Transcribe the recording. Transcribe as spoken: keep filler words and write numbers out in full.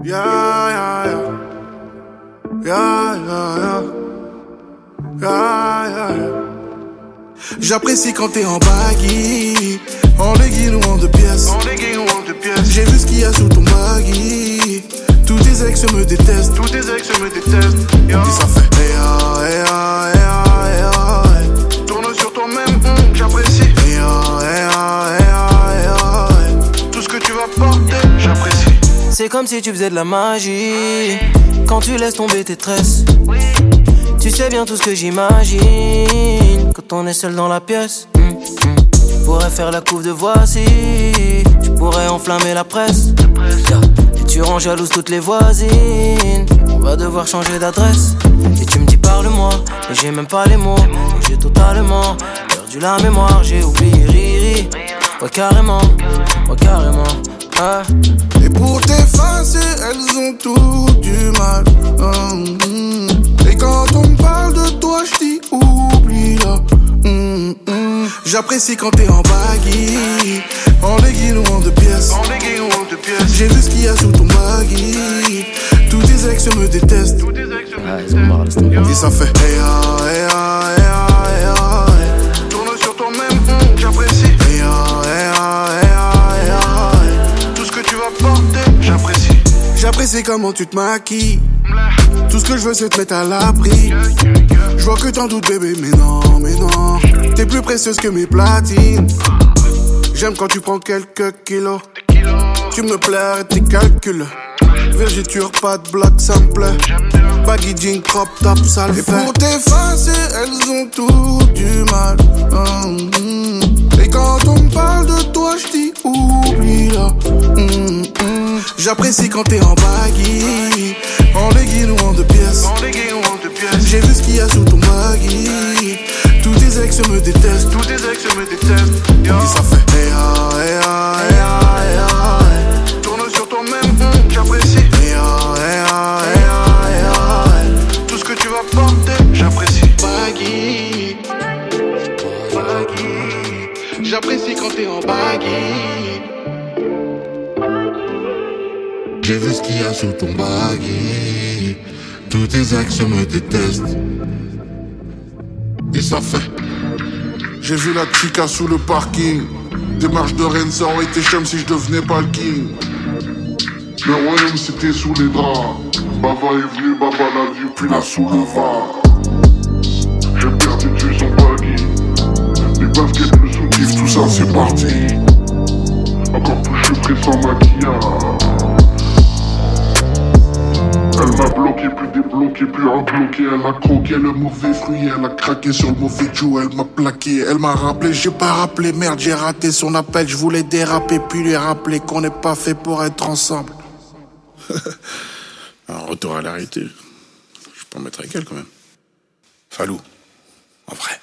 Yeah, yeah, yeah. Yeah, yeah, yeah. Yeah, yeah, yeah. J'apprécie quand t'es en baggy, en legging ou en deux pièces. En legging ou en deux pièces. J'ai vu ce qu'il y a sous ton baggy. Tous tes ex me détestent. Tous tes ex me détestent. Yeah. Et ça fait hey, yeah, hey, yeah, hey, yeah, hey, yeah. Tourne sur toi-même, hum, j'apprécie. Hey, yeah, hey, yeah, hey, yeah, hey, yeah. Tout ce que tu vas porter, j'apprécie. C'est comme si tu faisais de la magie quand tu laisses tomber tes tresses. Tu sais bien tout ce que j'imagine quand on est seul dans la pièce. mmh, mmh. Tu pourrais faire la couve de voici, tu pourrais enflammer la presse, yeah. Et tu rends jalouse toutes les voisines. On va devoir changer d'adresse. Et tu me dis parle-moi, mais j'ai même pas les mots. Et j'ai totalement perdu la mémoire. J'ai oublié Riri. Ouais carrément, ouais carrément, hein. Et pour t'effacer, elles ont tout du mal. Hum, hum. Et quand on me parle de toi, je dis oublie là. Hum, hum. J'apprécie quand t'es en baggy, en legging ou en deux pièces. En legging ou en deux pièces. J'ai vu ce qu'il y a sous ton baggy. Tous tes ex me détestent. Tous tes ex me Ah, ils ont marre, laisse tomber. Et ça fait hey ya, hey ya, hey ya, hey ya. Tourne sur toi-même, hum, j'apprécie. Hey ya, hey ya, hey ya, hey ya. Tout ce que tu vas porter, j'apprécie. J'apprécie comment tu te maquilles. Tout ce que je veux c'est te mettre à l'abri. Je vois que t'en doutes bébé, mais non, mais non. T'es plus précieuse que mes platines. J'aime quand tu prends quelques kilos. Tu me plais et tes calculs. Vergiture, pas de blague, ça me plaît. Baggy jean, crop top, ça le fait. Et pour t'effacer, elles ont tout du mal. Hum, hum. Et quand on me parle de toi, je dis oublie là. Hum, hum. J'apprécie quand t'es en baggy, en legging ou en deux pièces. En legging ou en deux pièces. J'ai vu ce qu'il y a sous ton baggy. Tous tes ex me détestent. Tous tes ex me détestent. Yeah. Et ça fait hey ya, hey ya, hey ya, hey ya. Tourne sur toi-même, hum, j'apprécie. Hey ya, hey ya, hey ya, hey ya. Tout ce que tu vas porter, j'apprécie. Baggy, baggy. J'apprécie quand t'es en baggy. J'ai vu ce qu'il y a sous ton baggy. Tous tes ex me détestent. Et ça fait. J'ai vu la chica sous le parking. Démarche de reine, ça aurait été chum si je devenais pas le king. Le royaume c'était sous les draps. Baba est venu, Baba l'a vu, puis la souleva. J'ai perdu du son baggy. Les baskets, le soutif, tout ça c'est parti. Encore plus je suis sans maquillage. Elle m'a bloqué, puis débloqué, puis rebloqué. Elle a croqué le mauvais fruit, elle a craqué sur le mauvais jou. Elle m'a plaqué, elle m'a rappelé, j'ai pas rappelé. Merde, j'ai raté son appel, je voulais déraper, puis lui rappeler qu'on n'est pas fait pour être ensemble. Un retour à la réalité. Je peux en mettre avec elle quand même. Falou, en vrai.